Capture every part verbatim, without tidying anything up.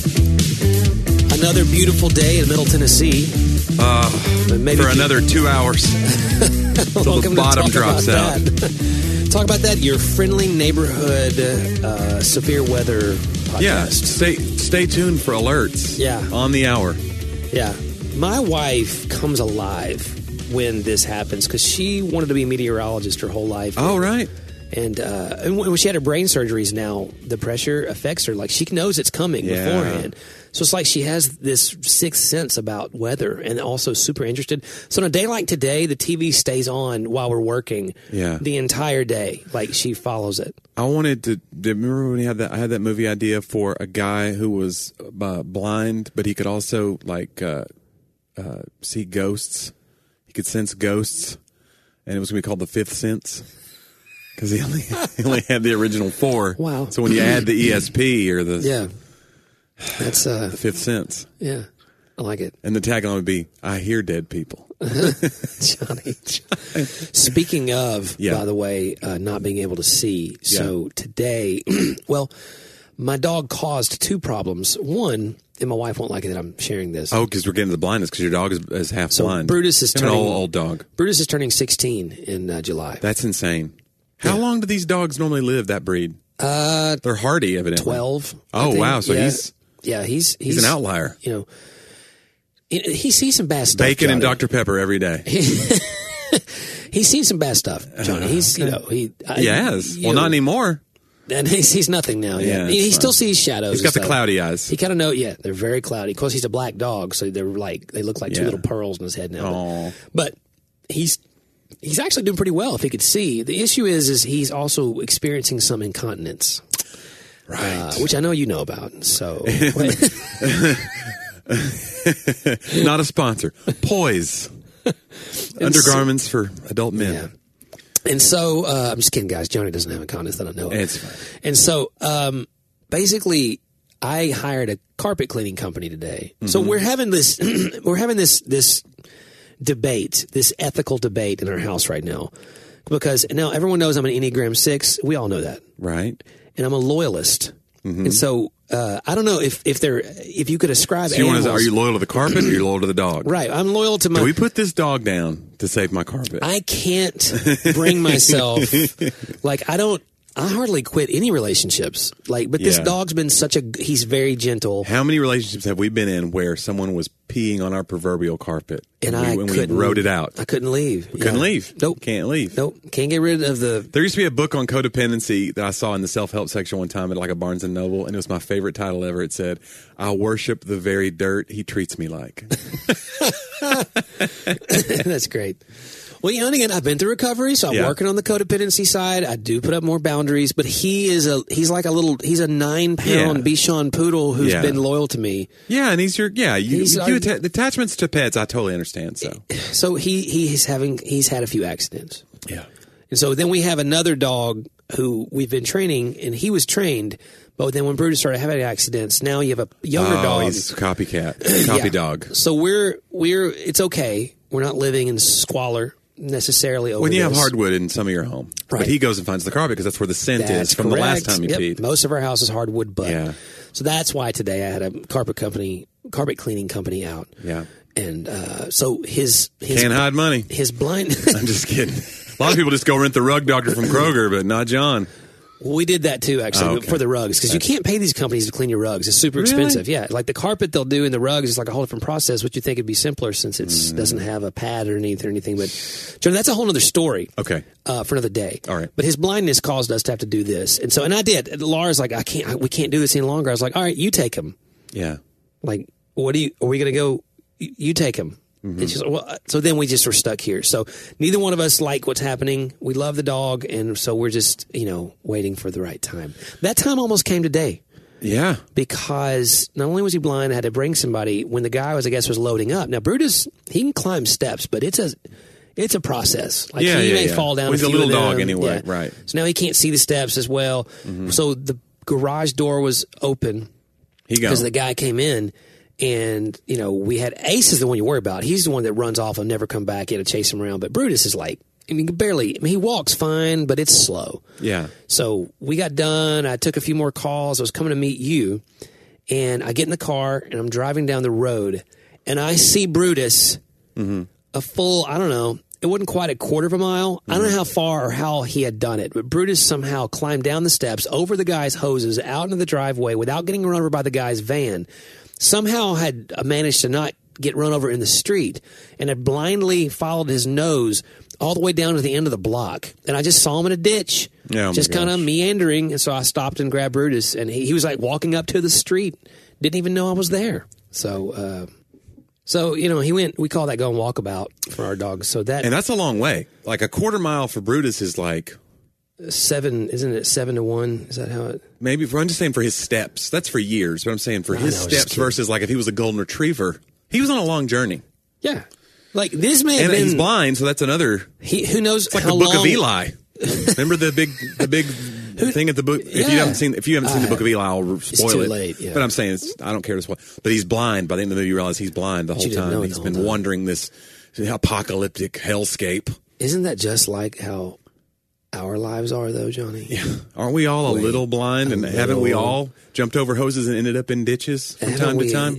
Another beautiful day in Middle Tennessee. Uh, maybe for another two hours until the bottom drops out. Talk about that, your friendly neighborhood uh, severe weather podcast. Yeah, stay, stay tuned for alerts yeah. on the hour. Yeah. My wife comes alive when this happens because she wanted to be a meteorologist her whole life. Oh, right. And, uh, and when she had her brain surgeries now, the pressure affects her. Like, she knows it's coming yeah. beforehand. So it's like she has this sixth sense about weather and also super interested. So on a day like today, the T V stays on while we're working yeah. the entire day. Like, she follows it. I wanted to, remember when he had that, I had that movie idea for a guy who was uh, blind, but he could also, like, uh, uh, see ghosts. He could sense ghosts. And it was going to be called The Fifth Sense. Because he only, he only had the original four. Wow. So when you add the E S P or the... Yeah. That's... Uh, the Fifth Sense. Yeah. I like it. And the tagline would be, I hear dead people. Johnny. Speaking of, yeah. by the way, uh, not being able to see. So yeah. today... well, my dog caused two problems. One... And my wife won't like it that I'm sharing this. Oh, because we're getting to the blindness because your dog is, is half so blind. Brutus is You're turning... an old, old dog. Brutus is turning sixteen in uh, July. That's insane. How yeah. long do these dogs normally live, that breed? Uh, They're hardy, evidently. twelve. Oh, wow. So yeah. he's... Yeah, he's, he's... He's an outlier. You know, he sees some bad stuff, Bacon Johnny. and Doctor Pepper every day. He's seen some bad stuff, Johnny. He's, you know... He, I, yes. Well, know, not anymore. And he sees nothing now. Yeah, yeah he, he fine. still sees shadows. He's got the stuff. cloudy eyes. He kind of know. Yeah, they're very cloudy. Of course, he's a black dog, so they're like they look like two yeah. little pearls in his head now. Aww. But, but he's he's actually doing pretty well if he could see. The issue is, is he's also experiencing some incontinence, right? Uh, which I know you know about. So, not a sponsor. Poise, undergarments so, for adult men. Yeah. And so, uh, I'm just kidding, guys. Johnny doesn't have incontinence that I know of. It's fine. And so, um, basically, I hired a carpet cleaning company today. Mm-hmm. So we're having this, we're having this, this debate, this ethical debate in our house right now. Because now everyone knows I'm an Enneagram six. We all know that. Right. And I'm a loyalist. Mm-hmm. And so, uh, I don't know if, if they're, if you could ascribe so you animals. want to, are you loyal to the carpet or are you loyal to the dog? Right. I'm loyal to my. Do we put this dog down to save my carpet? I can't bring myself, like, I don't, I hardly quit any relationships. Like, but this yeah. dog's been such a, he's very gentle. How many relationships have we been in where someone was peeing on our proverbial carpet? And, and I we, couldn't. we wrote it out. I couldn't leave. We yeah. couldn't leave. Nope. Can't leave. Nope. Can't get rid of the. There used to be a book on codependency that I saw in the self-help section one time at like a Barnes and Noble, and it was my favorite title ever. It said, I worship the very dirt he treats me like. That's great. Well, you know, and again, I've been through recovery, so I'm yeah. working on the codependency side. I do put up more boundaries, but he is a, he's like a little, he's a nine pound yeah. Bichon poodle who's yeah. been loyal to me. Yeah, and he's your, yeah, you, He's you our- atta- the attachments to pets, I totally understand, so. So he, he's having, he's had a few accidents. Yeah. And so then we have another dog who we've been training, and he was trained. But then when Brutus started having accidents, now you have a younger oh, dog. he's a copycat, copy yeah. dog. So we're we're it's okay. We're not living in squalor necessarily over When you this. have hardwood in some of your home, Right. but he goes and finds the carpet because that's where the scent That's is from correct. the last time you yep. peed. Most of our house is hardwood, but Yeah. so that's why today I had a carpet company, carpet cleaning company out. Yeah. And uh, so his his Can't hide money. his blind. I'm just kidding. A lot of people just go rent the rug doctor from Kroger, but not John. Well, we did that too, actually, Oh, okay. for the rugs, because you can't pay these companies to clean your rugs. It's super Really? expensive. Yeah, like the carpet they'll do in the rugs is like a whole different process, which you think would be simpler since it mm. doesn't have a pad underneath or anything. But, John, that's a whole other story. Okay. Uh, for another day. All right. But his blindness caused us to have to do this, and so and I did. Laura's like, I can't. We can't do this any longer. I was like, all right, you take him. Yeah. Like, what do you? Are we going to go? You, you take him. Mm-hmm. And she's like, well, so then we just were stuck here. So neither one of us like what's happening. We love the dog, and so we're just, you know, waiting for the right time. That time almost came today. Yeah. Because not only was he blind, I had to bring somebody when the guy was, I guess, was loading up. Now, Brutus, he can climb steps, but it's a it's a process. Like yeah, he yeah, may yeah. fall down. Well, he's a, a few little of dog them. anyway, Yeah. right. So now he can't see the steps as well. Mm-hmm. So the garage door was open He because the guy came in. And, you know, we had Ace is the one you worry about. He's the one that runs off and never come back. You had to chase him around. But Brutus is like, I mean, barely. I mean, he walks fine, but it's slow. Yeah. So we got done. I took a few more calls. I was coming to meet you. And I get in the car and I'm driving down the road and I see Brutus mm-hmm. a full, I don't know, it wasn't quite a quarter of a mile. Mm-hmm. I don't know how far or how he had done it, but Brutus somehow climbed down the steps, over the guy's hoses, out into the driveway without getting run over by the guy's van. Somehow had managed to not get run over in the street and had blindly followed his nose all the way down to the end of the block. And I just saw him in a ditch, oh just kind of meandering. And so I stopped and grabbed Brutus, and he, he was like walking up to the street. Didn't even know I was there. So, uh, so you know, he went, we call that going walkabout for our dogs. So that, and that's a long way. Like a quarter mile for Brutus is like seven, isn't it seven to one? Is that how it? Maybe for, I'm just saying for his steps. That's for years, but I'm saying for I his know, steps versus like if he was a golden retriever, he was on a long journey. Yeah. Like this may have and been, he's blind, so that's another. He, who knows? It's like how the Book long, of Eli. Remember the big, the big thing at the book. If yeah. you haven't seen, if you haven't seen I the Book of Eli, I'll spoil too it. late, yeah. But I'm saying, it's, I don't care to spoil. But he's blind. By the end of the movie, you realize he's blind the whole you didn't time. know it He's the been whole time. wandering this apocalyptic hellscape. Isn't that just like how our lives are, though, Johnny? Yeah. Aren't we all a Wait, little blind? a And haven't we little- all jumped over hoses and ended up in ditches from Haven't time we- to time?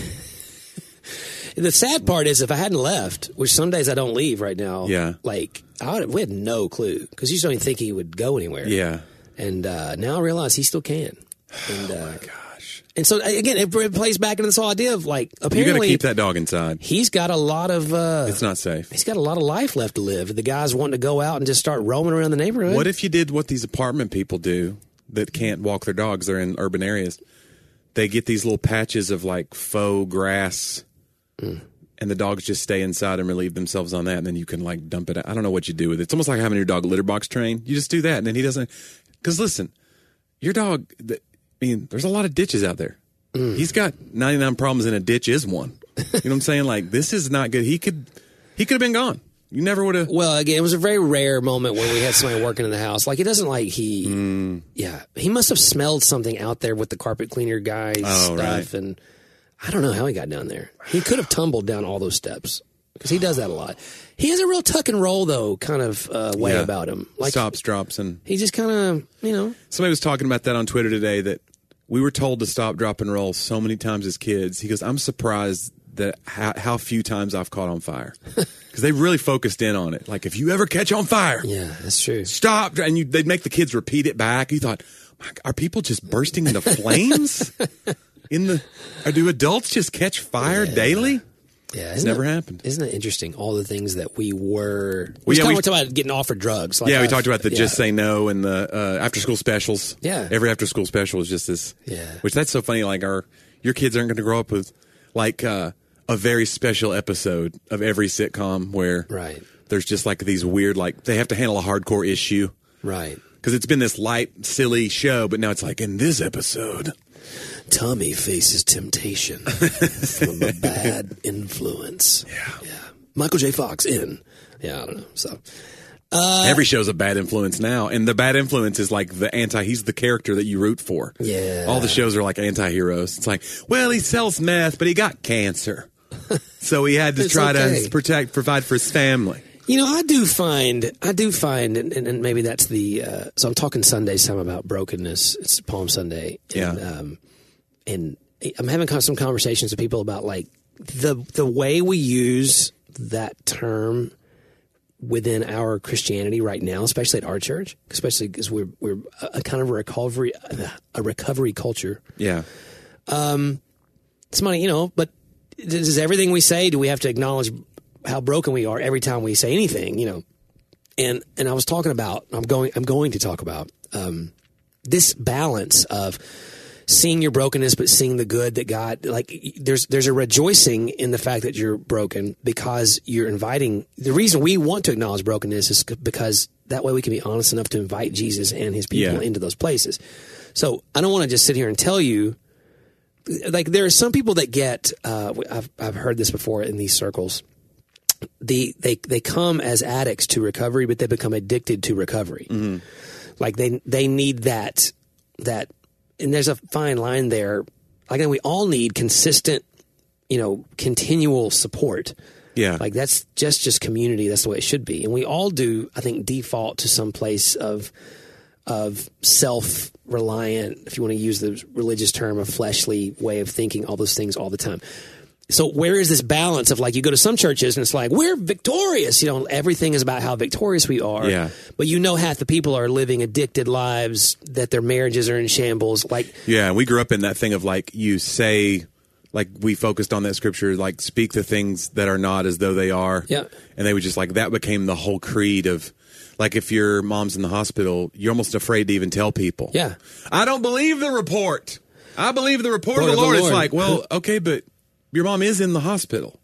The sad part is, if I hadn't left, which some days I don't leave right now, Yeah. like I would, we had no clue because you just don't even think he would go anywhere. Yeah. And uh, now I realize he still can. And, uh, Oh my gosh. and so again, it, it plays back into this whole idea of like You got to apparently keep that dog inside. he's got a lot of uh, It's not safe. he's got a lot of life left to live. The guy's wanting to go out and just start roaming around the neighborhood. What if you did what these apartment people do that can't walk their dogs? They're in urban areas. They get these little patches of like faux grass, mm. and the dogs just stay inside and relieve themselves on that, and then you can like dump it out. I don't know what you do with it. It's almost like having your dog litter box trained. You just do that, and then he doesn't. Because listen, your dog, I mean, there's a lot of ditches out there. Mm. He's got ninety-nine problems, and a ditch is one. You know what I'm saying? Like, this is not good. He could, he could have been gone. You never would have. Well, again, it was a very rare moment where we had somebody working in the house. Like, it doesn't like he, mm. yeah, he must have smelled something out there with the carpet cleaner guy's Oh, stuff. right. And I don't know how he got down there. He could have tumbled down all those steps because he does that a lot. He has a real tuck and roll, though, kind of uh, way Yeah. about him. Like, Stops, drops, and he just kind of, you know. somebody was talking about that on Twitter today, that we were told to stop, drop, and roll so many times as kids. He goes, I'm surprised that how, how few times I've caught on fire. Because they really focused in on it. Like, if you ever catch on fire, Yeah, that's true. stop. And you, they'd make the kids repeat it back. You thought, my, are people just bursting into flames? In the, or do adults just catch fire Yeah. daily? Yeah, It's never happened. Isn't it interesting? All the things that we were. Well, yeah, we we- talked about getting offered drugs. Like Yeah, we I've- talked about the yeah. Just Say No and the uh, after school specials. Yeah. Every after school special is just this. Yeah. Which that's so funny. Like, our your kids aren't going to grow up with like uh, a very special episode of every sitcom where Right. there's just like these weird, like they have to handle a hardcore issue. Right. Because it's been this light, silly show, but now it's like in this episode. Tommy faces temptation from a bad influence. Yeah. Yeah. Michael J. Fox in. Yeah, I don't know. So Every show's a bad influence now. And the bad influence is like the anti, he's the character that you root for. Yeah. All the shows are like anti-heroes. It's like, well, he sells meth, but he got cancer. So he had to It's try okay. to protect, provide for his family. You know, I do find, I do find, and, and, and maybe that's the, uh, so I'm talking Sunday's time about brokenness. It's Palm Sunday. And, Yeah. Um, and I'm having some conversations with people about like the, the way we use that term within our Christianity right now, especially at our church, especially because we're, we're a kind of a recovery, a recovery culture. Yeah. Somebody, you know, but does everything we say, do we have to acknowledge how broken we are every time we say anything, you know? And and I was talking about, I'm going I'm going to talk about um, this balance of seeing your brokenness but seeing the good that God, like there's there's a rejoicing in the fact that you're broken because you're inviting, the reason we want to acknowledge brokenness is because that way we can be honest enough to invite Jesus and his people Yeah. into those places. So I don't want to just sit here and tell you, like there are some people that get, uh, I've I've heard this before in these circles. The they they come as addicts to recovery, but they become addicted to recovery. Mm-hmm. Like they they need that that, and there's a fine line there. Like we all need consistent, you know, continual support. Yeah. Like that's just just community. That's the way it should be. And we all do, I think, default to some place of of self-reliant, if you want to use the religious term, a fleshly way of thinking, all those things all the time. So where is this balance of, like, you go to some churches and it's like, we're victorious. You know, everything is about how victorious we are. Yeah. But you know half the people are living addicted lives, that their marriages are in shambles. Like, yeah, we grew up in that thing of, like, you say, like, we focused on that scripture, like, speak the things that are not as though they are. Yeah. And they would just, like, that became the whole creed of, like, if your mom's in the hospital, you're almost afraid to even tell people. Yeah. I don't believe the report. I believe the report Word of the Lord. Lord. It's like, well, okay, but your mom is in the hospital.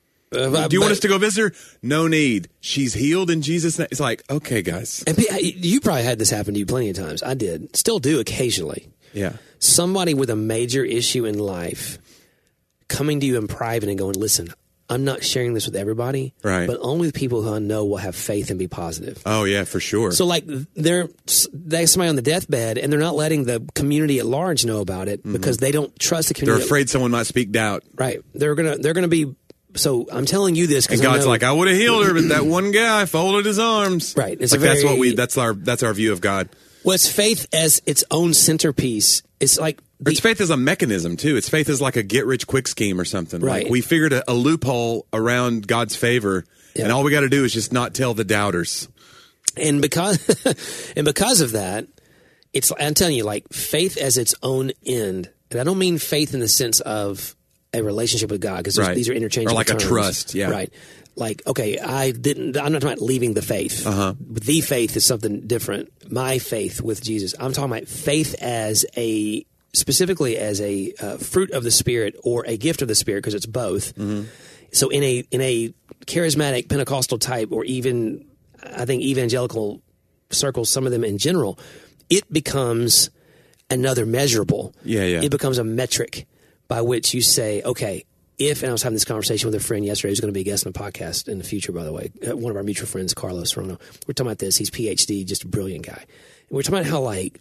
Uh, Do you but, want us to go visit her? No need. She's healed in Jesus' name. It's like, okay, guys. And you probably had this happen to you plenty of times. I did. Still do occasionally. Yeah. Somebody with a major issue in life coming to you in private and going, listen, I'm not sharing this with everybody, right, but only the people who I know will have faith and be positive. Oh, yeah, for sure. So, like, they're, they're somebody on the deathbed, and they're not letting the community at large know about it, mm-hmm, because they don't trust the community. They're afraid someone might speak doubt. Right. They're gonna they're gonna be. So I'm telling you this because and God's I know, like, I would have healed her, but that one guy folded his arms. Right. It's like, a very, that's what we. That's our. That's our view of God. Well, it's faith as its own centerpiece. It's like the, it's faith as a mechanism too. It's faith as like a get rich quick scheme or something. Right. Like we figured a, a loophole around God's favor, yeah, and all we got to do is just not tell the doubters. And because and because of that, it's I'm telling you, like, faith as its own end. And I don't mean faith in the sense of a relationship with God, because right, these are interchangeable or like terms. A trust. Yeah. Right. Like, okay, I didn't, I'm not talking about leaving the faith. Uh-huh. The faith is something different. My faith with Jesus. I'm talking about faith as a, specifically as a uh, fruit of the Spirit or a gift of the Spirit, because it's both. Mm-hmm. So in a, in a charismatic Pentecostal type, or even, I think, evangelical circles, some of them in general, it becomes another measurable. Yeah, yeah. It becomes a metric by which you say, okay, if, and I was having this conversation with a friend yesterday who's going to be a guest on the podcast in the future, by the way, uh, one of our mutual friends, Carlos Rono. We're talking about this. He's P H D, just a brilliant guy. And we're talking about how, like,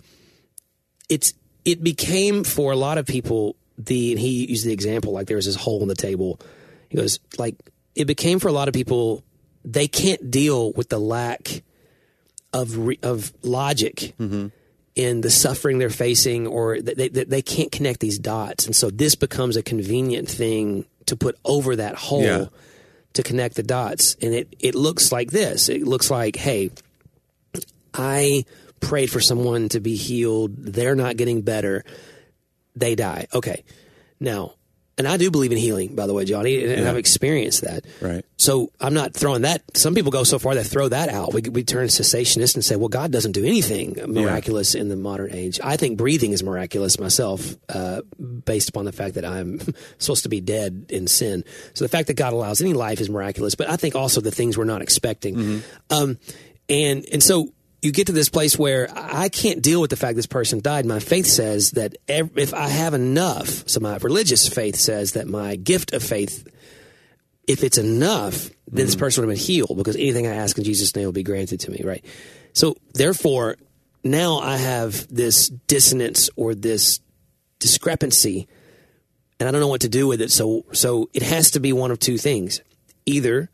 it's it became for a lot of people, the, and he used the example, like there was this hole in the table. He goes, like, it became for a lot of people, they can't deal with the lack of re, of logic, mm-hmm, in the suffering they're facing, or they, they they can't connect these dots. And so this becomes a convenient thing to put over that hole, yeah, to connect the dots. And it, it looks like this. It looks like, hey, I prayed for someone to be healed. They're not getting better. They die. Okay. Now, and I do believe in healing, by the way, Johnny, and, yeah, and I've experienced that. Right. So I'm not throwing that. Some people go so far they throw that out. We, we turn cessationist and say, well, God doesn't do anything miraculous, yeah, in the modern age. I think breathing is miraculous myself, uh, based upon the fact that I'm supposed to be dead in sin. So the fact that God allows any life is miraculous, but I think also the things we're not expecting. Mm-hmm. Um, and, and so you get to this place where I can't deal with the fact this person died. My faith says that if I have enough, so my religious faith says that my gift of faith, if it's enough, then mm-hmm, this person would have been healed, because anything I ask in Jesus' name will be granted to me, right? So therefore, now I have this dissonance or this discrepancy, and I don't know what to do with it. So, so it has to be one of two things. Either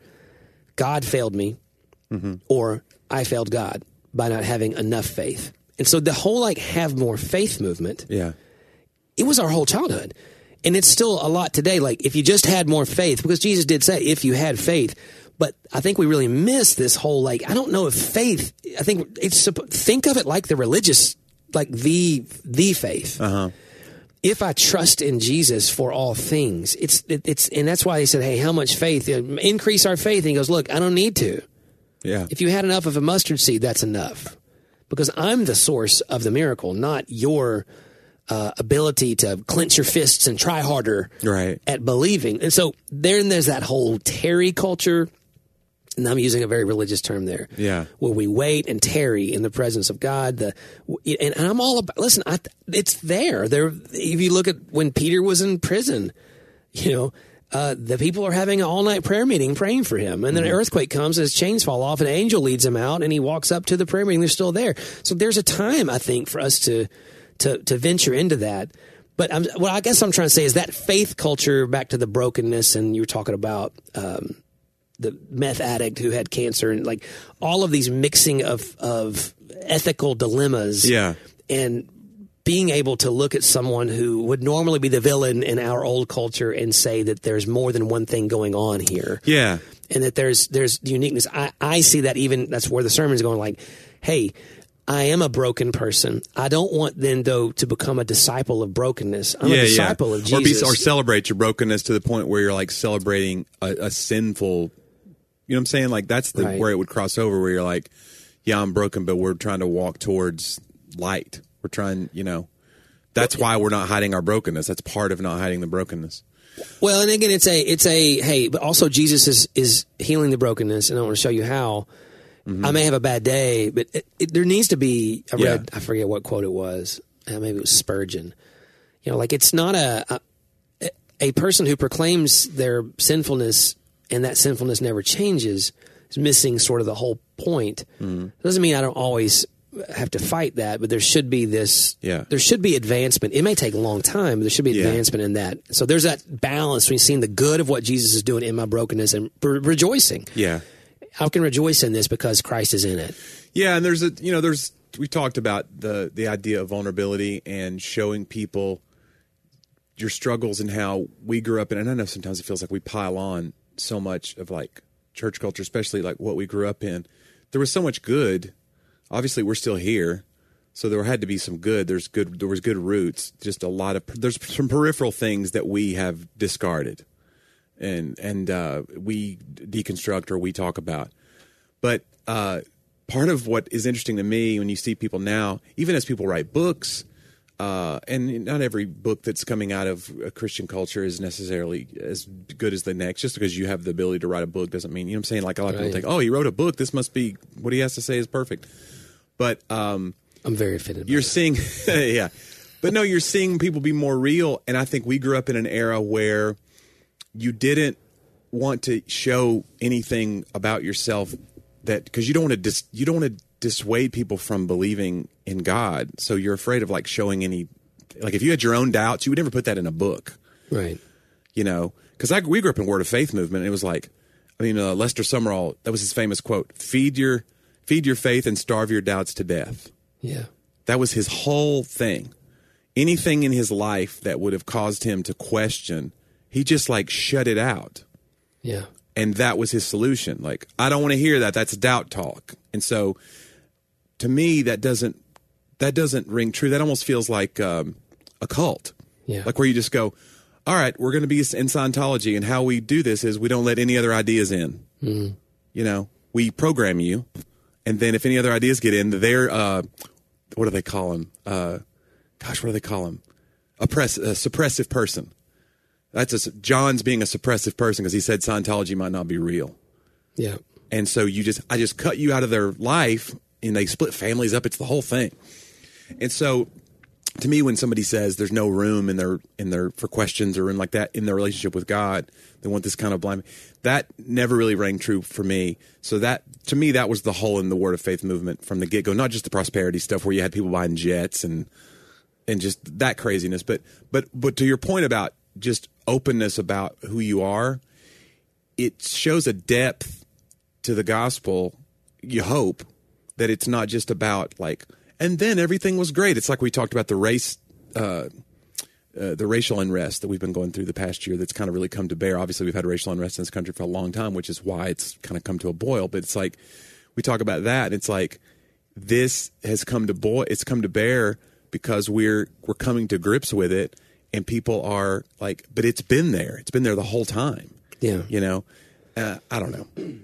God failed me, mm-hmm, or I failed God by not having enough faith. And so the whole, like, have more faith movement, yeah, it was our whole childhood. And it's still a lot today. Like, if you just had more faith, because Jesus did say, if you had faith, but I think we really miss this whole, like, I don't know if faith, I think it's, think of it like the religious, like the, the faith. Uh-huh. If I trust in Jesus for all things, it's, it, it's, and that's why he said, hey, how much faith? Increase our faith. And he goes, look, I don't need to. Yeah. If you had enough of a mustard seed, that's enough, because I'm the source of the miracle, not your uh, ability to clench your fists and try harder, right, at believing. And so then there's that whole tarry culture, and I'm using a very religious term there, yeah, where we wait and tarry in the presence of God. The and, and I'm all about, listen, I, it's there. There, if you look at when Peter was in prison, you know. Uh, the people are having an all-night prayer meeting praying for him. And then mm-hmm, an earthquake comes, his chains fall off, and an angel leads him out, and he walks up to the prayer meeting. They're still there. So there's a time, I think, for us to to, to venture into that. But I'm, what I guess I'm trying to say is that faith culture, back to the brokenness, and you were talking about um, the meth addict who had cancer, and like all of these mixing of, of ethical dilemmas. Yeah. And being able to look at someone who would normally be the villain in our old culture and say that there's more than one thing going on here. Yeah. And that there's there's uniqueness. I, I see that even, that's where the sermon's going, like, hey, I am a broken person. I don't want then, though, to become a disciple of brokenness. I'm yeah, a disciple yeah. of Jesus. Or, be, or celebrate your brokenness to the point where you're like celebrating a, a sinful, you know what I'm saying? Like that's the, Right. where it would cross over where you're like, yeah, I'm broken, but we're trying to walk towards light. We're trying, you know, that's why we're not hiding our brokenness. That's part of not hiding the brokenness. Well, and again, it's a, it's a, hey, but also Jesus is, is healing the brokenness, and I want to show you how. Mm-hmm. I may have a bad day, but it, it, there needs to be, I Yeah. read, I forget what quote it was. Uh, maybe it was Spurgeon. You know, like it's not a, a, a person who proclaims their sinfulness and that sinfulness never changes is missing sort of the whole point. Mm-hmm. Doesn't mean I don't always have to fight that, but there should be this, Yeah. there should be advancement. It may take a long time, but there should be Yeah. advancement in that. So there's that balance between seeing the good of what Jesus is doing in my brokenness and re- rejoicing. Yeah. I can rejoice in this because Christ is in it. Yeah, and there's a you know there's we talked about the the idea of vulnerability and showing people your struggles and how we grew up in. And I know sometimes it feels like we pile on so much of like church culture, especially like what we grew up in. There was so much good. Obviously, we're still here, so there had to be some good. There's good. There was good roots. Just a lot of there's some peripheral things that we have discarded, and and uh, we deconstruct or we talk about. But uh, part of what is interesting to me when you see people now, even as people write books, uh, and not every book that's coming out of a Christian culture is necessarily as good as the next. Just because you have the ability to write a book doesn't mean, you know what I'm saying? Like a lot of Right. people think, oh, he wrote a book. This must be, what he has to say is perfect. But um, I'm very offended by you're that. seeing, yeah. But no, you're seeing people be more real. And I think we grew up in an era where you didn't want to show anything about yourself that, because you don't want to dis, you don't want to dissuade people from believing in God. So you're afraid of like showing any, like if you had your own doubts, you would never put that in a book, Right. you know? Because I we grew up in Word of Faith movement. And it was like, I mean, uh, Lester Sumrall, that was his famous quote: "Feed your feed your faith and starve your doubts to death." Yeah. That was his whole thing. Anything in his life that would have caused him to question, he just like shut it out. Yeah. And that was his solution. Like, I don't want to hear that. That's doubt talk. And so to me, that doesn't, that doesn't ring true. That almost feels like um, a cult. Yeah. Like where you just go, all right, we're going to be in Scientology. And how we do this is we don't let any other ideas in. Mm-hmm. You know, we program you. And then if any other ideas get in, they're, uh, what do they call them? Uh, gosh, what do they call them? Oppress, a suppressive person. That's a, John's being a suppressive person because he said Scientology might not be real. Yeah. And so you just, I just cut you out of their life, and they split families up. It's the whole thing. And so to me, when somebody says there's no room in their, in their, for questions or in like that, in their relationship with God, they want this kind of blind, that never really rang true for me. So that, to me, that was the hole in the Word of Faith movement from the get go, not just the prosperity stuff where you had people buying jets and, and just that craziness. But, but, but to your point about just openness about who you are, it shows a depth to the gospel. You hope that it's not just about like, and then everything was great. It's like we talked about the race, uh, uh, the racial unrest that we've been going through the past year. That's kind of really come to bear. Obviously, we've had racial unrest in this country for a long time, which is why it's kind of come to a boil. But it's like we talk about that. And it's like this has come to boil. It's come to bear because we're we're coming to grips with it. And people are like, but it's been there. It's been there the whole time. Yeah. You know, uh, I don't know.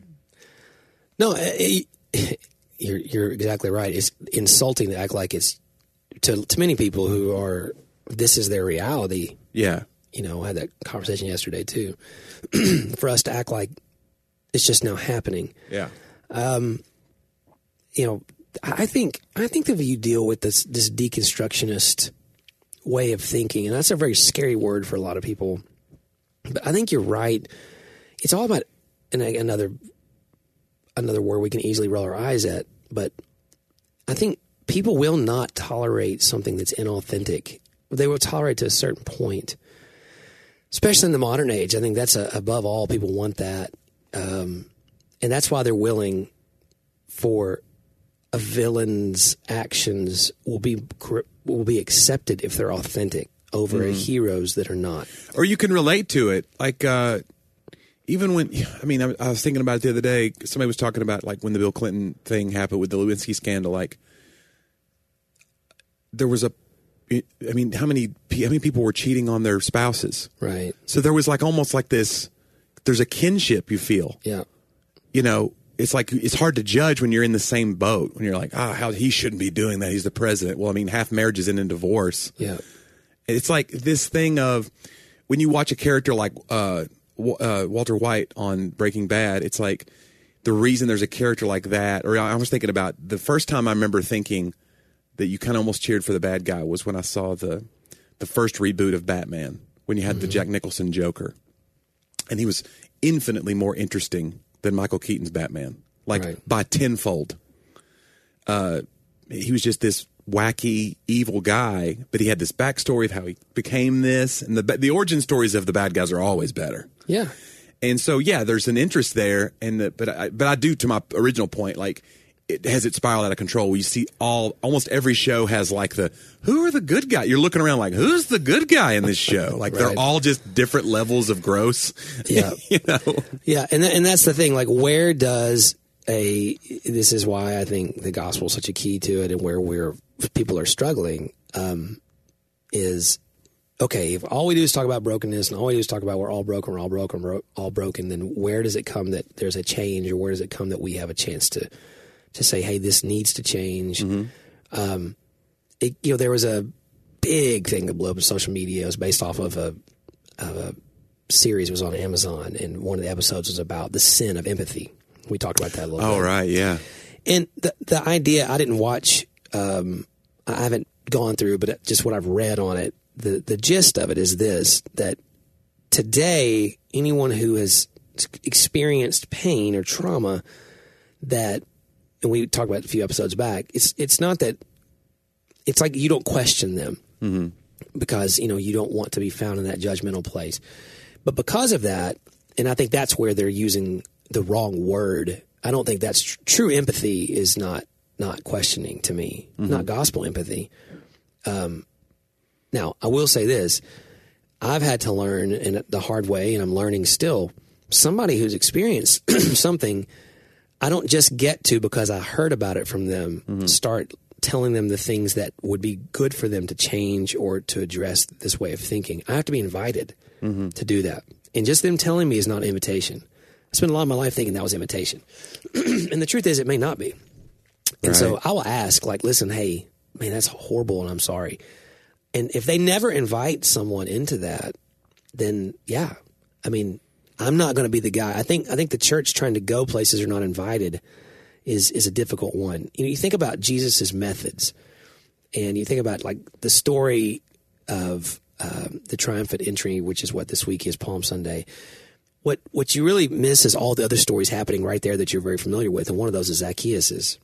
No, it, you're you're exactly right. It's insulting to act like it's to to many people who are, this is their reality. Yeah. You know, I had that conversation yesterday too. For us to act like it's just now happening. Yeah. Um, you know, I think I think that if you deal with this this deconstructionist way of thinking, and that's a very scary word for a lot of people, but I think you're right. It's all about, and another another word we can easily roll our eyes at, but I think people will not tolerate something that's inauthentic. They will tolerate to a certain point, especially in the modern age. I think that's a, above all, people want that, um, and that's why they're willing for a villain's actions will be will be accepted if they're authentic over mm-hmm. a heroes that are not. Or you can relate to it. Like, uh, even when, I mean, I, I was thinking about it the other day. Somebody was talking about, like, when the Bill Clinton thing happened with the Lewinsky scandal, like, there was a, I mean, how many, how many people were cheating on their spouses? Right. So there was, like, almost like this, there's a kinship you feel. Yeah. You know, it's like, it's hard to judge when you're in the same boat. When you're like, ah, oh, how he shouldn't be doing that. He's the president. Well, I mean, half marriages end in divorce. Yeah. It's like this thing of when you watch a character like uh, uh, Walter White on Breaking Bad, it's like the reason there's a character like that, or I was thinking about the first time I remember thinking that you kind of almost cheered for the bad guy was when I saw the the first reboot of Batman, when you had mm-hmm. the Jack Nicholson Joker. And he was infinitely more interesting than Michael Keaton's Batman, like right. by tenfold. Uh, he was just this wacky, evil guy, but he had this backstory of how he became this, and the the origin stories of the bad guys are always better. Yeah, and so yeah, there's an interest there, and the, but I, but I do, to my original point, like it has it spiraled out of control. You see all almost every show has like the who are the good guy. You're looking around like who's the good guy in this show? Like right. they're all just different levels of gross. Yeah, you know. Yeah, and th- and that's the thing. Like, where does a this is why I think the gospel is such a key to it, and where we're people are struggling um, is, okay, if all we do is talk about brokenness and all we do is talk about we're all broken, we're all broken, we're all broken, then where does it come that there's a change, or where does it come that we have a chance to to say, hey, this needs to change? Mm-hmm. Um, it, you know, there was a big thing that blew up in social media. It was based off of a, of a series. It was on Amazon, and one of the episodes was about the sin of empathy. We talked about that a little oh, bit. Oh, right, yeah. And the the idea, I didn't watch... Um, I haven't gone through, but just what I've read on it, the, the gist of it is this, that today, anyone who has experienced pain or trauma that, and we talked about it a few episodes back, it's it's not that, it's like you don't question them mm-hmm. because, you know, you don't want to be found in that judgmental place. But because of that, and I think that's where they're using the wrong word, I don't think that's tr- true empathy is not not questioning to me, mm-hmm. not gospel empathy. Um, now, I will say this. I've had to learn in the hard way, and I'm learning still, somebody who's experienced something, I don't just get to, because I heard about it from them, mm-hmm. start telling them the things that would be good for them to change or to address this way of thinking. I have to be invited mm-hmm. to do that. And just them telling me is not invitation. I spent a lot of my life thinking that was invitation. And the truth is, it may not be. And right. so I will ask, like, listen, hey, man, that's horrible, and I'm sorry. And if they never invite someone into that, then yeah, I mean, I'm not going to be the guy. I think I think the church trying to go places they're not invited is is a difficult one. You know, you think about Jesus's methods, and you think about like the story of um, the triumphant entry, which is what this week is, Palm Sunday. What what you really miss is all the other stories happening right there that you're very familiar with, and one of those is Zacchaeus's.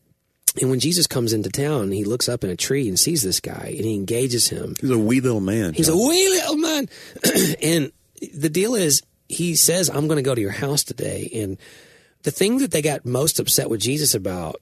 And when Jesus comes into town, he looks up in a tree and sees this guy, and he engages him. He's a wee little man. He's John. a wee little man. And the deal is, he says, I'm going to go to your house today. And the thing that they got most upset with Jesus about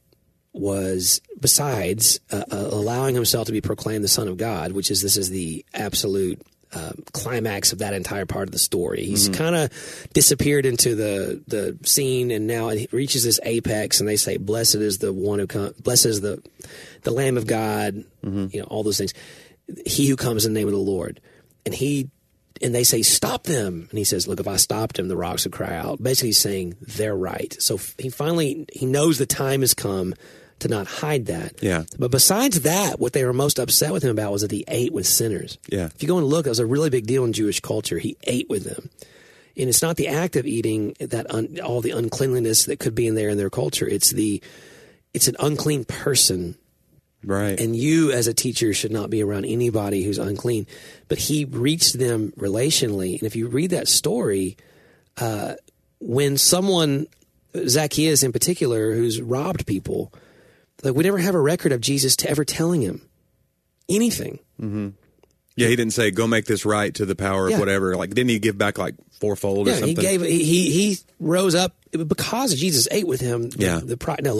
was, besides uh, uh, allowing himself to be proclaimed the Son of God, which is, this is the absolute Um, climax of that entire part of the story. He's mm-hmm. kind of disappeared into the the scene, and now it reaches this apex, and they say, "Blessed is the one who comes. Blessed is the the Lamb of God." Mm-hmm. You know, all those things. He who comes in the name of the Lord, and he and they say, "Stop them!" And he says, "Look, if I stopped him, the rocks would cry out." Basically, he's saying they're right. So he finally he knows the time has come to not hide that. Yeah. But besides that, what they were most upset with him about was that he ate with sinners. Yeah. If you go and look, it was a really big deal in Jewish culture. He ate with them. And it's not the act of eating that un, all the uncleanliness that could be in there in their culture. It's the it's an unclean person. Right. And you as a teacher should not be around anybody who's unclean. But he reached them relationally. And if you read that story, uh, when someone, Zacchaeus in particular, who's robbed people, like, we never have a record of Jesus to ever telling him anything. Mm-hmm. Yeah, he didn't say, go make this right to the power yeah. of whatever. Like, didn't he give back like fourfold yeah, or something? he gave. He he rose up because Jesus ate with him. The, yeah. The pride. Now look,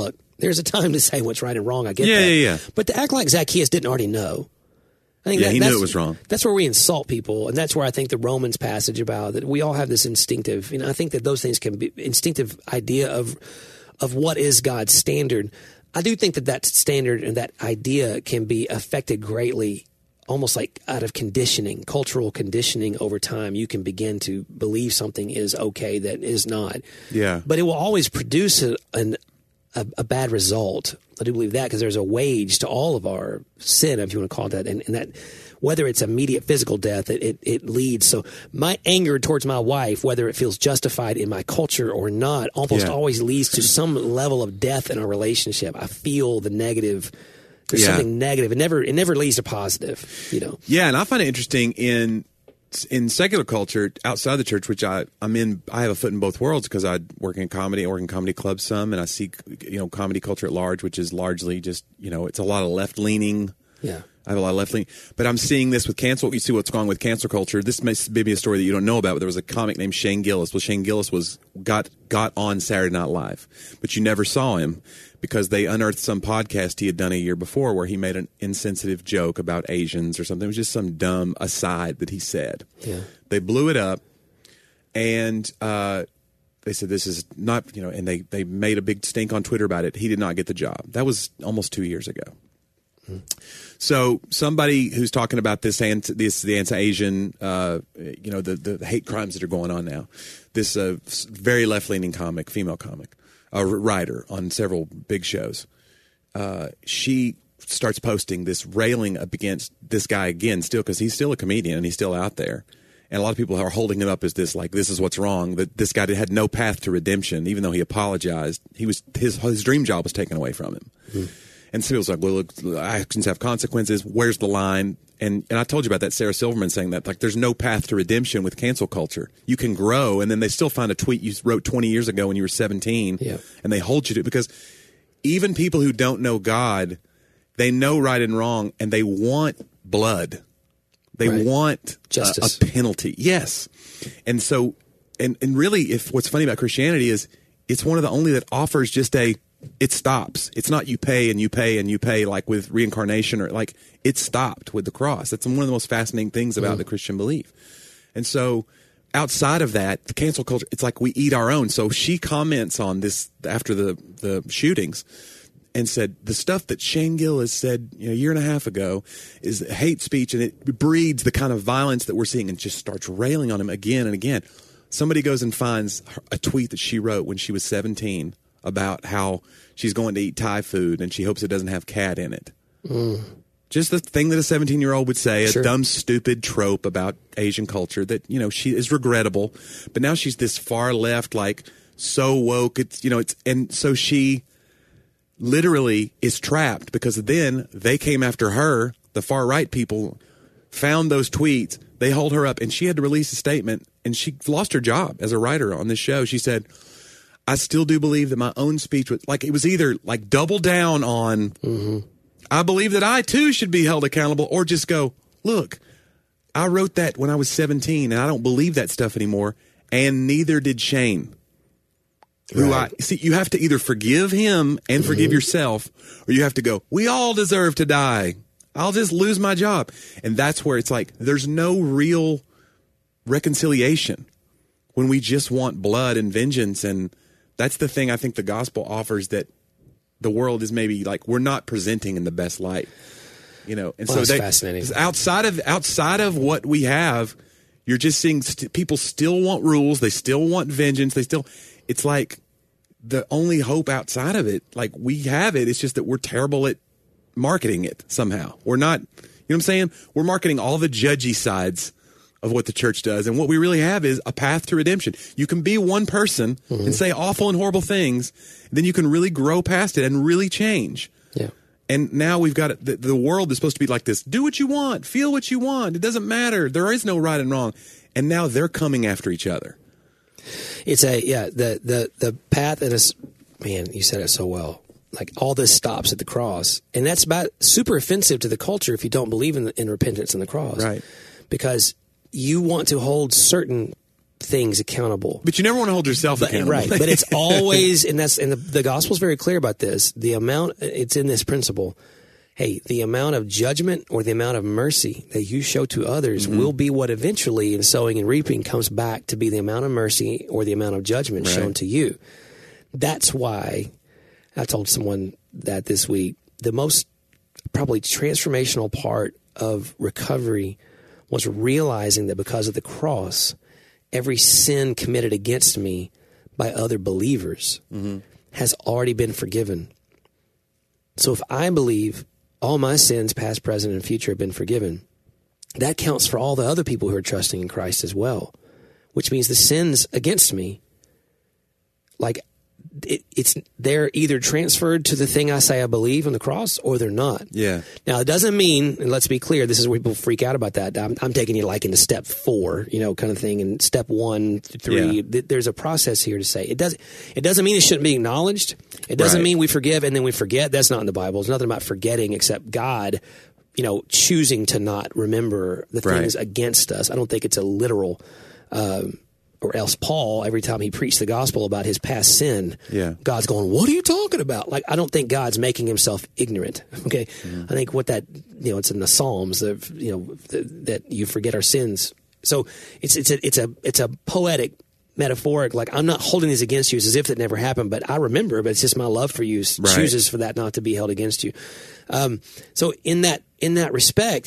There's a time to say what's right and wrong. I get Yeah, that. yeah, yeah. But to act like Zacchaeus didn't already know. I think Yeah, that, he knew that's- it was wrong. That's where we insult people, and that's where I think the Romans passage about that we all have this instinctive. You know, I think that those things can be instinctive idea of of what is God's standard. I do think that that standard and that idea can be affected greatly, almost like out of conditioning, cultural conditioning over time. You can begin to believe something is okay that is not. Yeah. But it will always produce a, an, a, a bad result. I do believe that because there's a wage to all of our sin, if you want to call it that, and, and that whether it's immediate physical death, it, it, it leads. So my anger towards my wife, whether it feels justified in my culture or not, almost Yeah. always leads to some level of death in our relationship. I feel the negative. There's Yeah. something negative. It never it never leads to positive, you know. Yeah, and I find it interesting in in secular culture outside the church, which I I'm in. I have a foot in both worlds because I work in comedy, I work in comedy clubs some, and I see you know comedy culture at large, which is largely just you know it's a lot of left leaning. Yeah. I have a lot of left leaning, but I'm seeing this with cancel. You see what's going on with cancel culture. This may be a story that you don't know about, but there was a comic named Shane Gillis. Well, Shane Gillis was got got on Saturday Night Live, but you never saw him because they unearthed some podcast he had done a year before where he made an insensitive joke about Asians or something. It was just some dumb aside that he said. Yeah. They blew it up, and uh, they said this is not you know, and they they made a big stink on Twitter about it. He did not get the job. That was almost two years ago. So somebody who's talking about this, anti, this the anti-Asian, uh, you know, the, the hate crimes that are going on now. This uh, very left-leaning comic, female comic, a writer on several big shows. Uh, she starts posting this railing up against this guy again, still because he's still a comedian and he's still out there. And a lot of people are holding him up as this, like, this is what's wrong. That this guy had no path to redemption, even though he apologized. He was his his dream job was taken away from him. Mm-hmm. And some people's like, well, look, actions have consequences. Where's the line? And and I told you about that, Sarah Silverman saying that, like, there's no path to redemption with cancel culture. You can grow, and then they still find a tweet you wrote twenty years ago when you were seventeen, yeah. and they hold you to it. Because even people who don't know God, they know right and wrong, and they want blood. They right. want justice, a, a penalty. Yes. And so, and, and really, if what's funny about Christianity is it's one of the only that offers just a, it stops. It's not you pay and you pay and you pay like with reincarnation or like it stopped with the cross. That's one of the most fascinating things about mm. the Christian belief. And so outside of that, the cancel culture, it's like we eat our own. So she comments on this after the, the shootings and said, the stuff that Shane Gillis said you know, a year and a half ago is hate speech and it breeds the kind of violence that we're seeing and just starts railing on him again and again. Somebody goes and finds a tweet that she wrote when she was seventeen about how she's going to eat Thai food and she hopes it doesn't have cat in it. Mm. Just the thing that a seventeen-year-old would say, sure. a dumb, stupid trope about Asian culture that, you know, she is regrettable. But now she's this far left, like, so woke. It's, you know, it's, and so she literally is trapped because then they came after her. The far right people found those tweets. They hold her up and she had to release a statement and she lost her job as a writer on this show. She said, I still do believe that my own speech was like, it was either like double down on, mm-hmm. I believe that I too should be held accountable, or just go, look, I wrote that when I was seventeen and I don't believe that stuff anymore. And neither did Shane. Who right. I see, you have to either forgive him and mm-hmm. forgive yourself, or you have to go, we all deserve to die. I'll just lose my job. And that's where it's like, there's no real reconciliation when we just want blood and vengeance. And that's the thing I think the gospel offers that the world is maybe like, we're not presenting in the best light, you know? And well, so that's they, fascinating. outside of, outside of what we have, you're just seeing st- people still want rules. They still want vengeance. They still, it's like the only hope outside of it, like we have it. It's just that we're terrible at marketing it somehow. We're not, you know what I'm saying? We're marketing all the judgy sides of what the church does. And what we really have is a path to redemption. You can be one person mm-hmm. and say awful and horrible things. And then you can really grow past it and really change. Yeah. And now we've got it. The, the world is supposed to be like this. Do what you want. Feel what you want. It doesn't matter. There is no right and wrong. And now they're coming after each other. It's a, yeah, the, the, the path and it's, man, you said it so well. Like all this stops at the cross. And that's about super offensive to the culture if you don't believe in, in repentance and the cross. Right. Because you want to hold certain things accountable. But you never want to hold yourself But, accountable. right. But it's always, and that's, and the, the gospel's very clear about this. The amount, it's in this principle. Hey, the amount of judgment or the amount of mercy that you show to others mm-hmm. will be what eventually in sowing and reaping comes back to be the amount of mercy or the amount of judgment right. shown to you. That's why I told someone that this week. The most probably transformational part of recovery was realizing that because of the cross, every sin committed against me by other believers mm-hmm. has already been forgiven. So if I believe all my sins, past, present, and future, have been forgiven, that counts for all the other people who are trusting in Christ as well, which means the sins against me, like it, it's they're either transferred to the thing I say I believe on the cross, or they're not. Yeah. Now it doesn't mean, and let's be clear, this is where people freak out about that. I'm, I'm taking you like into step four, you know, kind of thing, and step one, three. Yeah. Th- there's a process here to say it doesn't. It doesn't mean it shouldn't be acknowledged. It doesn't right. mean we forgive and then we forget. That's not in the Bible. There's nothing about forgetting except God, you know, choosing to not remember the right. things against us. I don't think it's a literal. Um, Or else Paul, every time he preached the gospel about his past sin, yeah. God's going, what are you talking about? Like, I don't think God's making himself ignorant. Okay. Mm-hmm. I think what that, you know, it's in the Psalms that, you know, th- that you forget our sins. So it's, it's a, it's a, it's a poetic, metaphoric, like I'm not holding these against you as if it never happened, but I remember, but it's just my love for you right. chooses for that not to be held against you. Um, so in that, in that respect,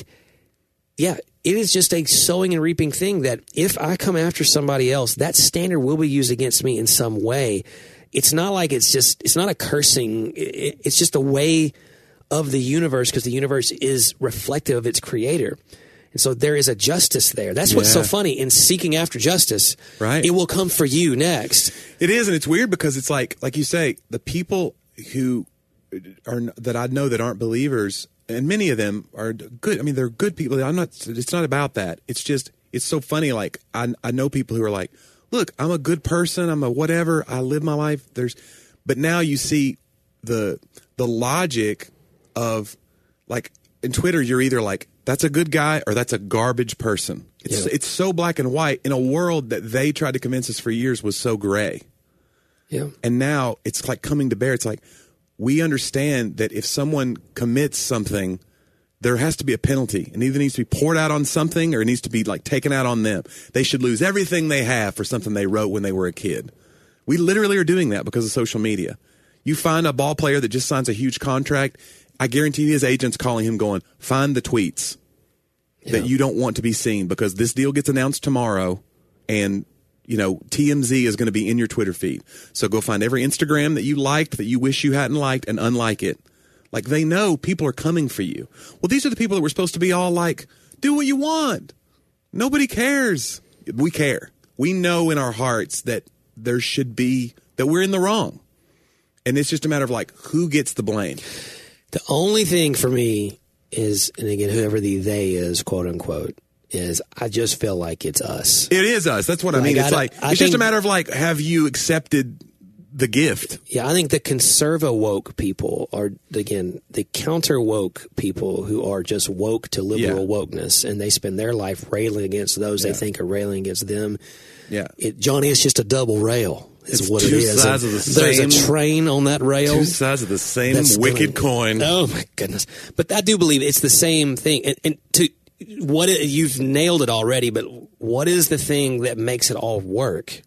yeah, it is just a sowing and reaping thing that if I come after somebody else, that standard will be used against me in some way. It's not like it's just, it's not a cursing. It's just a way of the universe because the universe is reflective of its creator. And so there is a justice there. That's what's yeah. so funny. In seeking after justice, right. it will come for you next. It is, and it's weird because it's like, like you say, the people who are that I know that aren't believers, and many of them are good. I mean, they're good people. I'm not. It's not about that. It's just. It's so funny. Like I, I know people who are like, "Look, I'm a good person. I'm a whatever. I live my life." There's, but now you see the the logic of like in Twitter, you're either like that's a good guy or that's a garbage person. It's yeah. it's so black and white in a world that they tried to convince us for years was so gray. Yeah. And now it's like coming to bear. It's like. We understand that if someone commits something, there has to be a penalty. It either needs to be poured out on something or it needs to be like taken out on them. They should lose everything they have for something they wrote when they were a kid. We literally are doing that because of social media. You find a ball player that just signs a huge contract, I guarantee his agent's calling him going, find the tweets yeah. that you don't want to be seen because this deal gets announced tomorrow and you know, T M Z is going to be in your Twitter feed. So go find every Instagram that you liked that you wish you hadn't liked and unlike it. Like they know people are coming for you. Well, these are the people that we're supposed to be all like, do what you want. Nobody cares. We care. We know in our hearts that there should be, that we're in the wrong. And it's just a matter of like, who gets the blame? The only thing for me is, and again, whoever the they is, quote unquote, is I just feel like it's us. It is us. That's what like, I mean. It's I, like, I it's think, just a matter of like, have you accepted the gift? Yeah, I think the conserva woke people are, again, the counter woke people who are just woke to liberal yeah. wokeness, and they spend their life railing against those yeah. they think are railing against them. Yeah. It, Johnny, it's just a double rail. Is it's what two it is. Sides of the There's same, a train on that rail. Two sides of the same wicked coin. Oh my goodness! But I do believe it's the same thing. And, and to what it, you've nailed it already. But what is the thing that makes it all work?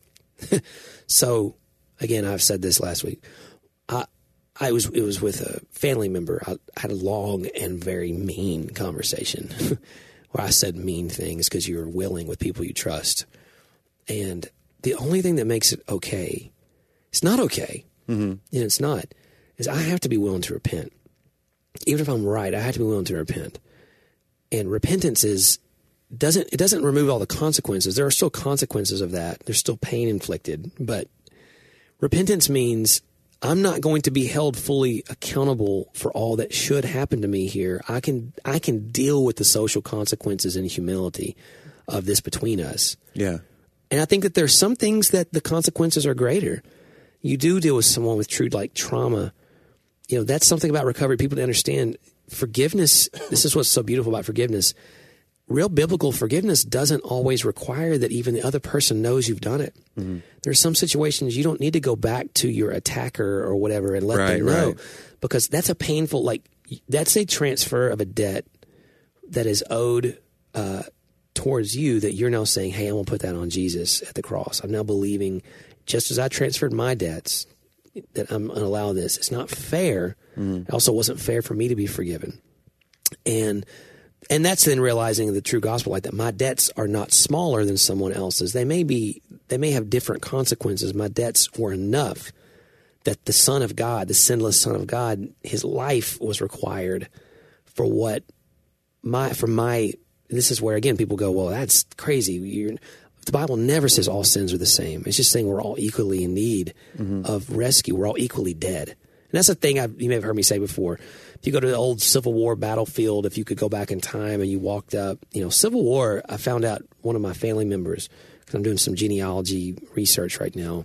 So again, I've said this last week. I I was it was with a family member. I had a long and very mean conversation where I said mean things because you're willing with people you trust, and the only thing that makes it okay, it's not okay, mm-hmm. and it's not, is I have to be willing to repent. Even if I'm right, I have to be willing to repent. And repentance is doesn't it doesn't remove all the consequences. There are still consequences of that. There's still pain inflicted. But repentance means I'm not going to be held fully accountable for all that should happen to me here. I can I can deal with the social consequences and humility of this between us. Yeah. And I think that there's some things that the consequences are greater. You do deal with someone with true like trauma. You know, that's something about recovery. People to understand forgiveness. This is what's so beautiful about forgiveness. real biblical forgiveness doesn't always require that even the other person knows you've done it. Mm-hmm. There are some situations you don't need to go back to your attacker or whatever and let right, them know, right. because that's a painful, like, that's a transfer of a debt that is owed uh, towards you that you're now saying, hey, I'm going to put that on Jesus at the cross. I'm now believing, just as I transferred my debts, that I'm going to allow this. It's not fair. Mm-hmm. It also wasn't fair for me to be forgiven. And and that's then realizing the true gospel, like that my debts are not smaller than someone else's. They may be, they may have different consequences. My debts were enough that the Son of God, the sinless Son of God, his life was required for what my, for my, this is where again people go, well, that's crazy. You're, the Bible never says all sins are the same. It's just saying we're all equally in need mm-hmm. of rescue. We're all equally dead. And that's the thing I've, you may have heard me say before. If you go to the old Civil War battlefield, if you could go back in time and you walked up, you know, Civil War, I found out one of my family members, because I'm doing some genealogy research right now,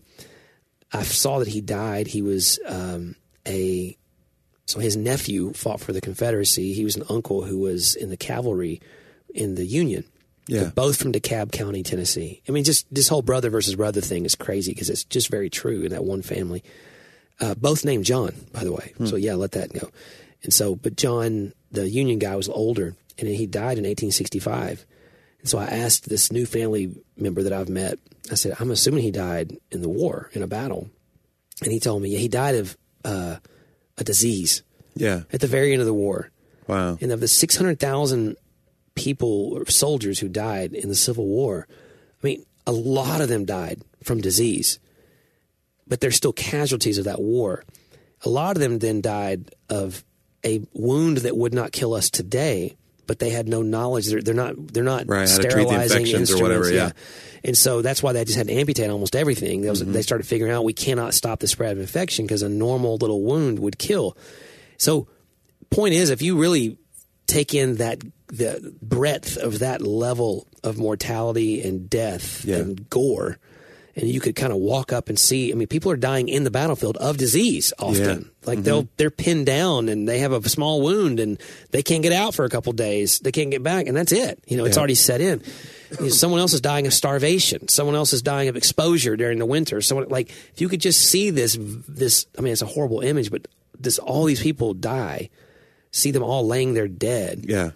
I saw that he died. He was um, a, so his nephew fought for the Confederacy. He was an uncle who was in the cavalry in the Union. Yeah. They're both from DeKalb County, Tennessee. I mean, just this whole brother versus brother thing is crazy because it's just very true in that one family. Uh, both named John, by the way. Hmm. So, yeah, let that go. And so, but John, the Union guy, was older, and he died in eighteen sixty-five. And so I asked this new family member that I've met, I said, I'm assuming he died in the war, in a battle. And he told me, yeah, he died of uh, a disease. Yeah. At the very end of the war. Wow. And of the six hundred thousand people, or soldiers who died in the Civil War, I mean, a lot of them died from disease. But they're still casualties of that war. A lot of them then died of a wound that would not kill us today, but they had no knowledge. They're, they're not. They're not right, sterilizing how to treat the infections or whatever. Yeah. yeah, and so that's why they just had to amputate almost everything. They, was, mm-hmm. they started figuring out we cannot stop the spread of infection because a normal little wound would kill. So, point is, if you really take in that the breadth of that level of mortality and death yeah. and gore. And you could kind of walk up and see, I mean, people are dying in the battlefield of disease often. Yeah. Like mm-hmm. they'll, they're pinned down and they have a small wound and they can't get out for a couple of days. They can't get back and that's it. You know, it's yeah. already set in. You know, someone else is dying of starvation. Someone else is dying of exposure during the winter. Someone, like, if you could just see this, this, I mean, it's a horrible image, but this, all these people die, see them all laying there dead. Yeah.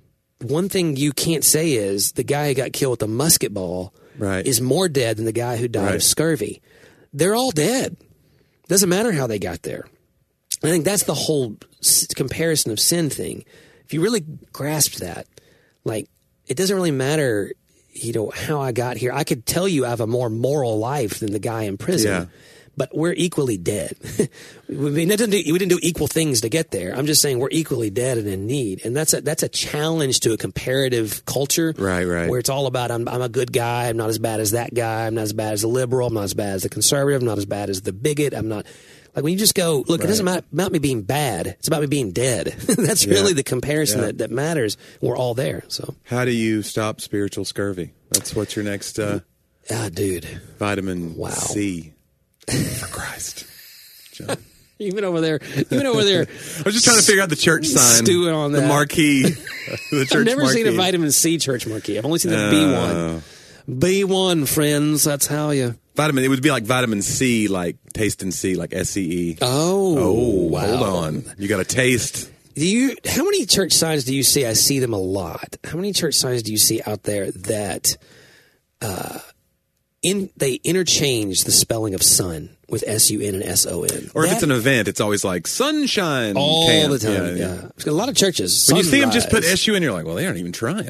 One thing you can't say is the guy who got killed with a musket ball right. is more dead than the guy who died right. of scurvy. They're all dead. Doesn't matter how they got there. I think that's the whole s- comparison of sin thing. If you really grasped that, like, it doesn't really matter, you know, how I got here. I could tell you I have a more moral life than the guy in prison. Yeah. But we're equally dead. I mean, that didn't do, we didn't do equal things to get there. I'm just saying we're equally dead and in need. And that's a, that's a challenge to a comparative culture. Right, right. Where it's all about I'm, I'm a good guy. I'm not as bad as that guy. I'm not as bad as the liberal. I'm not as bad as the conservative. I'm not as bad as the bigot. I'm not. Like when you just go, look, right. it doesn't matter about me being bad. It's about me being dead. That's yeah. really the comparison yeah. that, that matters. We're all there. So how do you stop spiritual scurvy? That's what's your next uh, ah, dude. vitamin wow. C. For Christ, John. You've been over there. You've been over there. I was just trying to figure out the church sign. Stewing on that. The marquee. The church I've never marquee. seen a vitamin C church marquee. I've only seen the uh, B one. B one, friends. That's how you. Vitamin. It would be like vitamin C, like taste and see, like S C E. Oh, oh, wow. Hold on. You got to taste. Do you? How many church signs do you see? I see them a lot. How many church signs do you see out there that uh, in they interchange the spelling of sun with S U N and S O N? Or that, if it's an event, it's always like sunshine all camp. the time. Yeah, Yeah, yeah. A lot of churches. When you see them sunrise. just put S U N, you're like, well, they aren't even trying.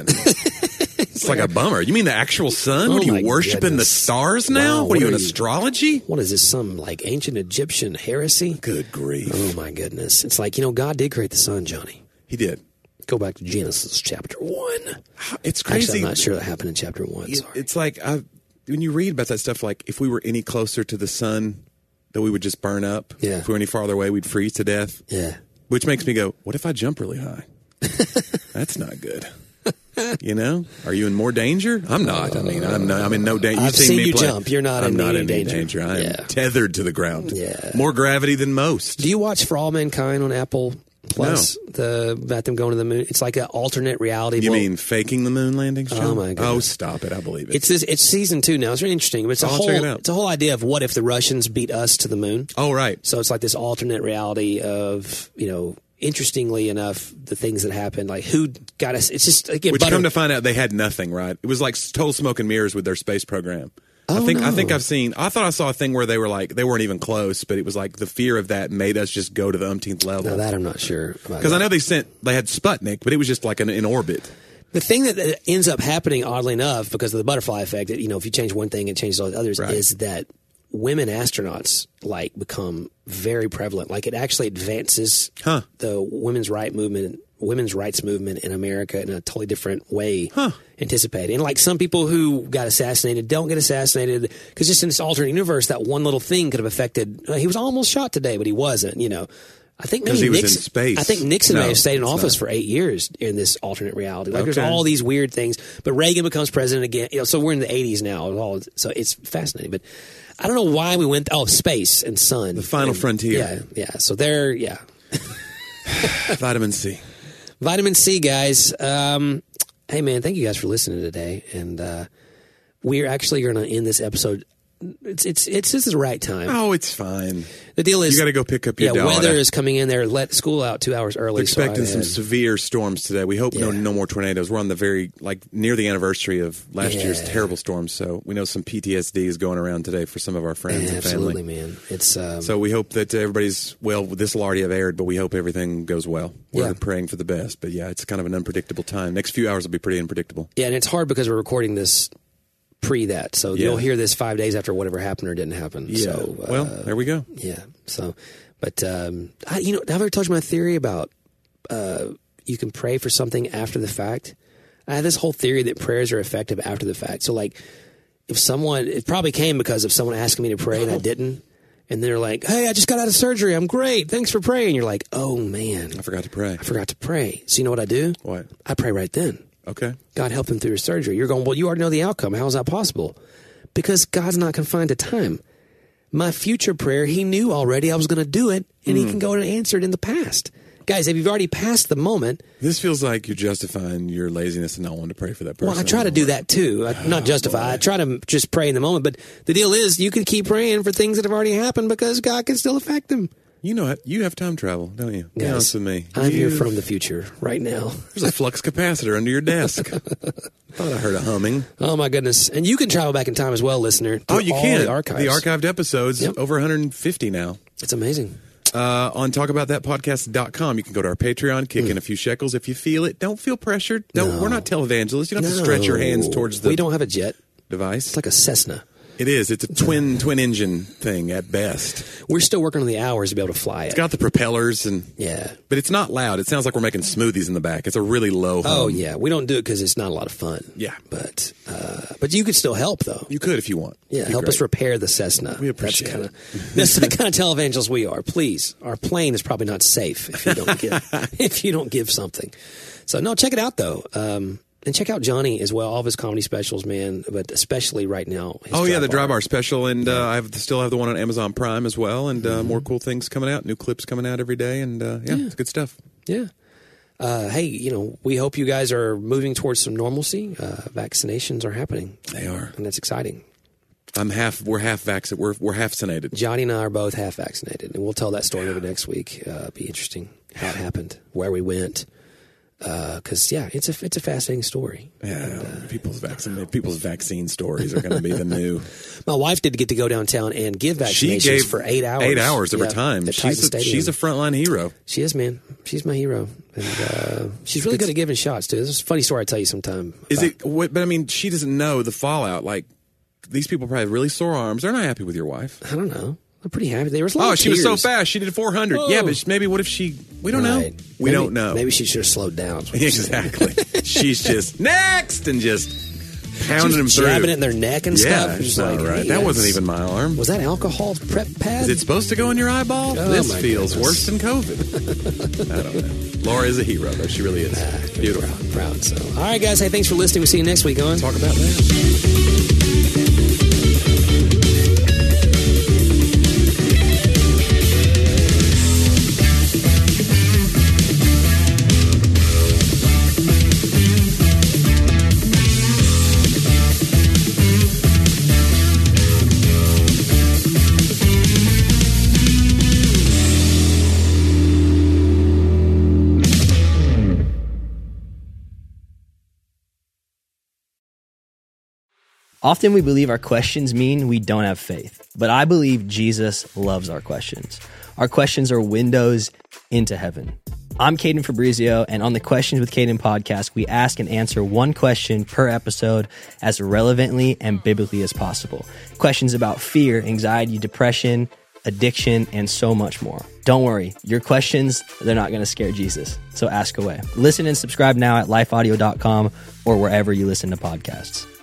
It's like a bummer. You mean the actual sun? Oh what are my you worshiping goodness. the stars now? Wow, what are you what in are you- astrology? What is this? Some like ancient Egyptian heresy? Good grief. Oh my goodness! It's like, you know, God did create the sun, Johnny. He did. Go back to Genesis chapter one. It's crazy. Actually, I'm not sure that happened in chapter one. It- Sorry. It's like I, when you read about that stuff, like if we were any closer to the sun, that we would just burn up. Yeah. If we were any farther away, we'd freeze to death. Yeah. Which makes me go, what if I jump really high? That's not good. You know, are you in more danger? I'm not. I mean, I'm not. I'm in no danger. I've seen me you play. jump. You're not I'm in not any in danger. any danger. I'm Yeah. tethered to the ground. Yeah. More gravity than most. Do you watch For All Mankind on Apple Plus? No. The about them going to the moon. It's like an alternate reality. You blow. mean faking the moon landings? John? Oh my god! Oh, stop it! I believe it. It's this, it's season two now. It's really interesting. But it's a I'll whole check it out. it's a whole idea of what if the Russians beat us to the moon. Oh right. So it's like this alternate reality of, you know. Interestingly enough, the things that happened, like who got us. It's just again. Which butter- come to find out, they had nothing. Right? It was like total smoke and mirrors with their space program. Oh, I think no. I think I've seen. I thought I saw a thing where they were like they weren't even close, but it was like the fear of that made us just go to the umpteenth level. Now that I'm not sure about. Because I know they sent they had Sputnik, but it was just like an, in orbit. The thing that, that ends up happening, oddly enough, because of the butterfly effect, that you know, if you change one thing, it changes all the others. Right. Is that women astronauts like become very prevalent? Like it actually advances Huh. the women's right movement, women's rights movement in America in a totally different way. Huh. Anticipated. And like some people who got assassinated don't get assassinated because just in this alternate universe, that one little thing could have affected. Uh, he was almost shot today, but he wasn't. You know. I think maybe he was Nixon, in space. I think Nixon No, may have stayed in it's office not. for eight years in this alternate reality. Like there's Okay. all these weird things, but Reagan becomes president again. You know, so we're in the eighties now. All, so it's fascinating. But I don't know why we went. Oh, space and sun, The final and, frontier. Yeah, yeah. So there, yeah. Vitamin C. Vitamin C, guys. Um, hey, man, thank you guys for listening today, and uh, we're actually going to end this episode. It's it's it's this is the right time. Oh, it's fine. The deal is You got to go pick up your yeah. daughter. Weather is coming in there. Let school out two hours early. We're expecting so I some had- severe storms today. We hope no Yeah. no more tornadoes. We're on the very like near the anniversary of last Yeah. year's terrible storms, so we know some P T S D is going around today for some of our friends Yeah, and absolutely, family. man. It's um, So we hope that everybody's well. This will already have aired, but we hope everything goes well. We're Yeah. praying for the best, but yeah, it's kind of an unpredictable time. Next few hours will be pretty unpredictable. yeah, and it's hard because we're recording this pre that, so Yeah. you'll hear this five days after whatever happened or didn't happen. Yeah. So, uh, well, there we go. yeah. So, but um, I, you know, have I ever told you my theory about uh, you can pray for something after the fact? I have this whole theory that prayers are effective after the fact. So, like, if someone, it probably came because of someone asking me to pray and I didn't. And they're like, hey, I just got out of surgery. I'm great. Thanks for praying. You're like, oh, man, I forgot to pray. I forgot to pray. So you know what I do? What? I pray right then. Okay. God helped him through his surgery. You're going, well, you already know the outcome. How is that possible? Because God's not confined to time. My future prayer, he knew already I was going to do it, and Mm. he can go and answer it in the past. Guys, if you've already passed the moment, This feels like you're justifying your laziness and not wanting to pray for that person. well, I try to do that too. I, not justify. I try to just pray in the moment. But the deal is, you can keep praying for things that have already happened because God can still affect them. You know it. You have time travel, don't you? Be Guys, honest with me. I'm here You- from the future right now. There's a flux capacitor under your desk. Thought I heard a humming. Oh, my goodness. And you can travel back in time as well, listener. Oh, through you all can. The archives. The archived episodes, Yep. over one hundred fifty now. It's amazing. Uh, on talk about that podcast dot com, you can go to our Patreon, kick in a few shekels if you feel it. Don't feel pressured. Don't. No. We're not televangelists. You don't have to stretch your hands No. towards the We don't have a jet. device. It's like a Cessna. It is. It's a twin twin engine thing at best. We're still working on the hours to be able to fly it. It's got the propellers and Yeah. but it's not loud. It sounds like we're making smoothies in the back. It's a really low hum. Oh yeah. We don't do it because it's not a lot of fun. Yeah. But uh, but you could still help though. You could if you want. Yeah. It'd be Help us great. repair the Cessna. We appreciate that's it. kinda, That's the kind of televangelists we are. Please, our plane is probably not safe if you don't give if you don't give something. So no, check it out though. Um, and check out Johnny as well. All of his comedy specials, man. But especially right now. his Oh yeah, the Dry Dry Bar special, and uh, I have, still have the one on Amazon Prime as well, and uh, more cool things coming out, new clips coming out every day, and uh, yeah, it's good stuff. Yeah. Uh, hey, you know, we hope you guys are moving towards some normalcy. Uh, vaccinations are happening, They are. and that's exciting. I'm half. We're half vaccinated. We're we're half vaccinated. Johnny and I are both half vaccinated, and we'll tell that story maybe next week. Uh, it'll be interesting how it happened, where we went, because yeah, it's a it's a fascinating story. Yeah, people's vaccine people's vaccine stories are going to be the new. My wife did get to go downtown and give vaccinations She gave for eight hours. Eight hours of her Yeah, time. at She's Titan a, Stadium. she's a frontline hero. She is, man. She's my hero, and uh, she's really good at giving shots too. This is a funny story I tell you sometime. Is about- it? What, but I mean, she doesn't know the fallout. Like these people probably have really sore arms. They're not happy with your wife. I don't know. I'm pretty happy. There was a lot Oh, of she was so tears. fast. She did four hundred. Oh. Yeah, but maybe what if she? We don't Right. know. We Maybe- don't know. Maybe she should have slowed down. is what you're saying. Exactly. She's just next and just She pounding them was through. jabbing it in their neck and yeah, stuff. it's Just not like, right. hey, That wasn't that's- even my arm. Was that alcohol prep pad? Is it supposed to go in your eyeball? Oh, this my feels goodness. worse than COVID. I don't know. Laura is a hero, though. She really is. Ah, Beautiful. Proud, proud. So, all right, guys. Hey, thanks for listening. We'll see you next week on Talk about that. Often we believe our questions mean we don't have faith, but I believe Jesus loves our questions. Our questions are windows into heaven. I'm Caden Fabrizio, and on the Questions with Caden podcast, we ask and answer one question per episode as relevantly and biblically as possible. Questions about fear, anxiety, depression, addiction, and so much more. Don't worry, your questions, they're not going to scare Jesus, so ask away. Listen and subscribe now at life audio dot com or wherever you listen to podcasts.